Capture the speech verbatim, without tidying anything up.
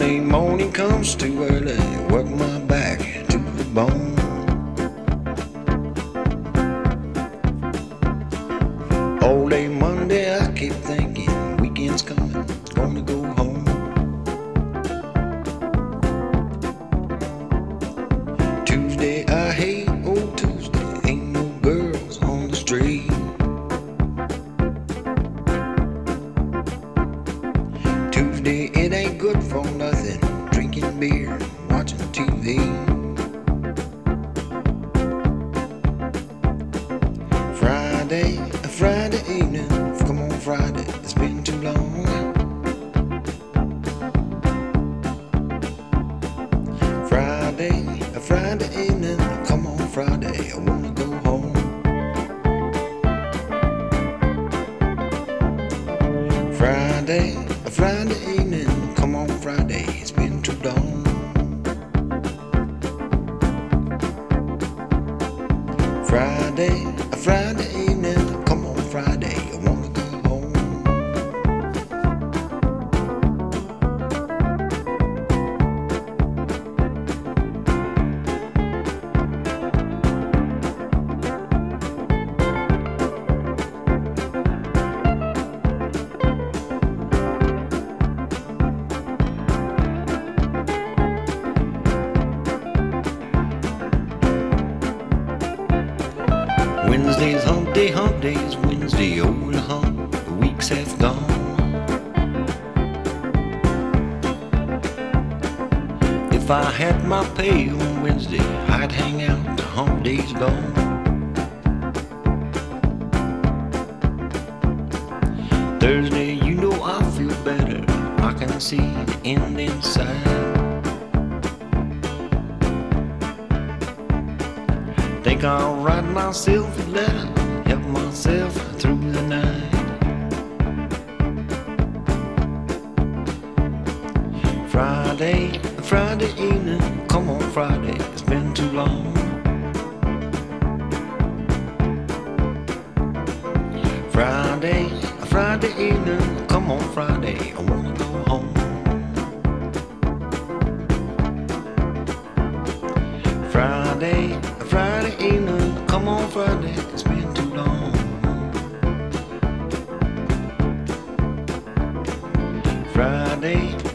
Monday morning comes too early, work my back to the bone. All day Monday I keep thinking, weekend's coming, gonna go home. Tuesday I hate old Tuesday, ain't no girls on the street. Tuesday it ain't good for nothing, drinking beer, watching T V. Friday, a Friday evening, come on Friday, it's been too long. Friday, a Friday evening, come on Friday, I wanna go home. Friday, a Friday evening, come on Friday, it's been too long. Friday, a Friday evening, come on Friday, I wanna go home. Wednesday's hump day, hump day's Wednesday, over the hump, the week's half gone. If I had my pay on Wednesday, I'd hang out, the hump day's gone. Thursday, you know I feel better, I can see the end inside. Think I'll write myself a letter, help myself through the night. Friday, Friday evening, come on Friday, it's been too long. Friday, Friday evening, come on Friday, I wanna go home. Friday, Friday evening, come on Friday, it's been too long. Friday,